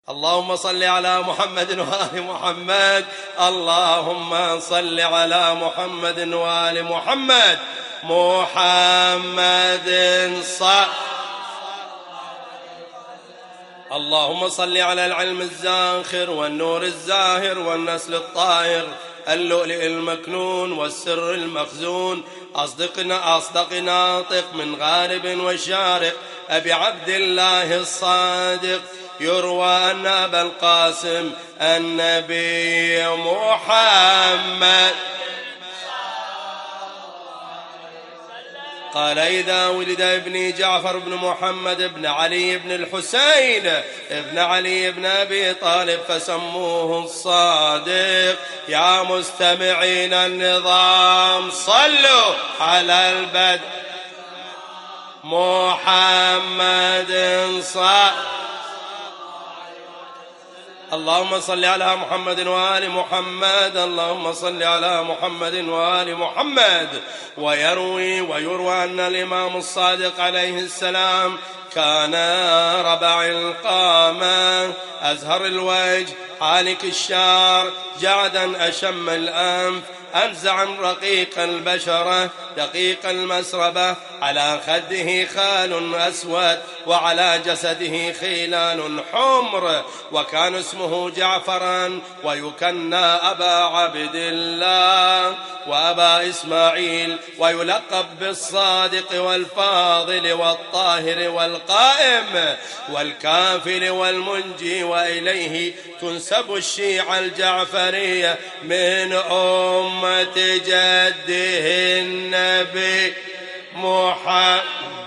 اللهم صل على محمد وآل محمد. اللهم صل على محمد وآل محمد. محمد صل. اللهم صل على العلم الزاخر والنور الزاهر والنسل الطاهر اللؤلؤ المكنون والسر المخزون أصدق ناطق من غارب وشارق أبي عبد الله الصادق. يروى أن أبا القاسم النبي محمد قال: إذا ولد ابني جعفر بن محمد بن علي بن الحسين ابن علي بن أبي طالب فسموه الصادق. يا مستمعين النظام صلوا على البدر. محمد صلى. اللهم صل على محمد وآل محمد. اللهم صل على محمد وآل محمد. ويروى أن الإمام الصادق عليه السلام كان ربع القامة أزهر الوجه حالك الشعر جعدا أشم الأنف أنزعا رقيق البشرة دقيق المسربة على خده خال أسود وعلى جسده خلال حمر. وكان اسمه جعفرا ويكنى أبا عبد الله وأبا إسماعيل ويلقب بالصادق والفاضل والطاهر والقائم والكافل والمنجي. وإليه تنسب الشيعة الجعفرية من أمة جده النبي محمد.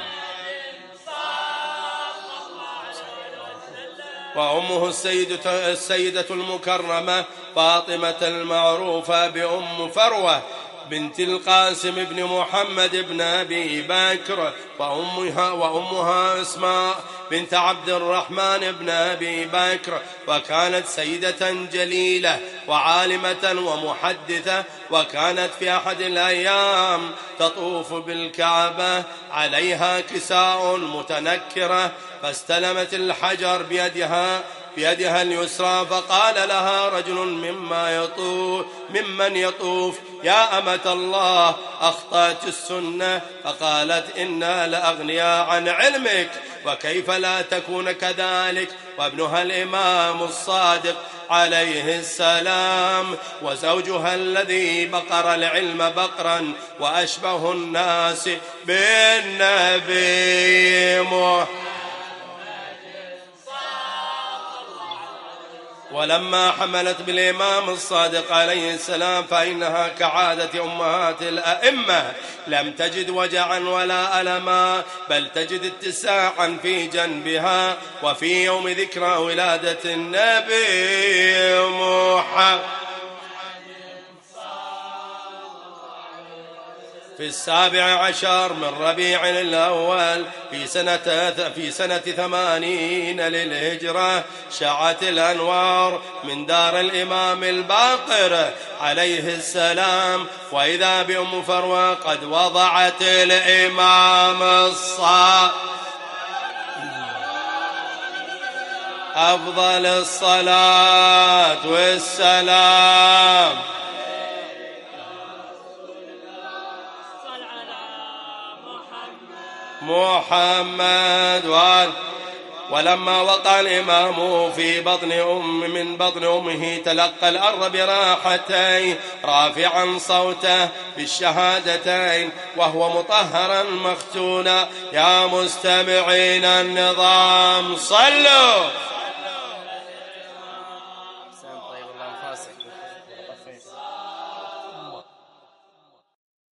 وأمه السيدة المكرمة فاطمة المعروفة بأم فروة بنت القاسم بن محمد بن أبي بكر. وأمها أسماء بنت عبد الرحمن بن أبي بكر. وكانت سيدة جليلة وعالمة ومحدثة. وكانت في أحد الأيام تطوف بالكعبة عليها كساء متنكرة فاستلمت الحجر بيدها اليسرى فقال لها رجل ممن يطوف: يا أمة الله أخطأت السنة. فقالت: إنا لأغنياء عن علمك وكيف لا تكون كذلك. وابنها الإمام الصادق عليه السلام وزوجها الذي بقر العلم بقرا وأشبه الناس بالنبي محمد. ولما حملت بالإمام الصادق عليه السلام فإنها كعادة أمهات الأئمة لم تجد وجعا ولا ألما بل تجد اتساعا في جنبها. وفي يوم ذكرى ولادة النبي محمد في 17 من ربيع الأول في سنة 80 للهجرة شعت الأنوار من دار الإمام الباقر عليه السلام. وإذا بأم فروة قد وضعت الإمام الصادق أفضل الصلاة والسلام محمد. ولما وقع الإمام من بطن أمه تلقى الأرض براحتين رافعا صوته بالشهادتين وهو مطهرا مختونا. يا مستمعين النظام صلوا.